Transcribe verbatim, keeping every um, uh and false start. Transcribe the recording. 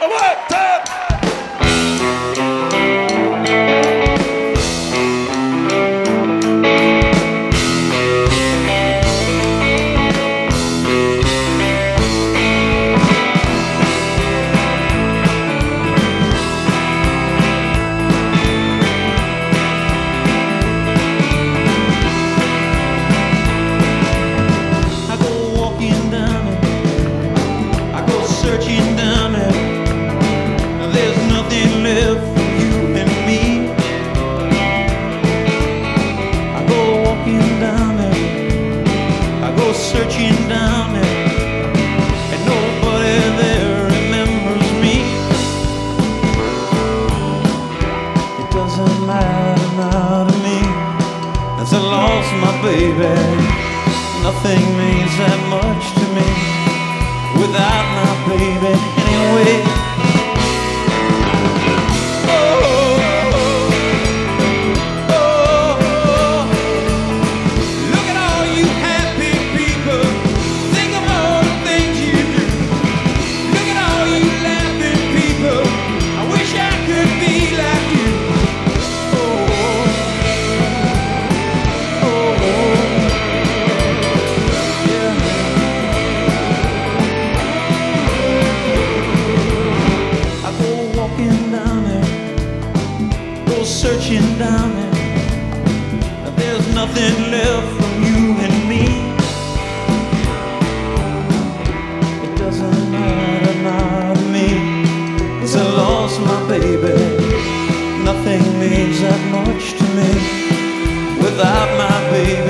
Searching down there, and nobody there remembers me. It doesn't matter now to me, as I lost my baby. Nothing means that much to me without my baby anyway. Searching down there, there's nothing left from you and me. It doesn't matter now to me, 'cause I lost my baby. Nothing means that much to me without my baby.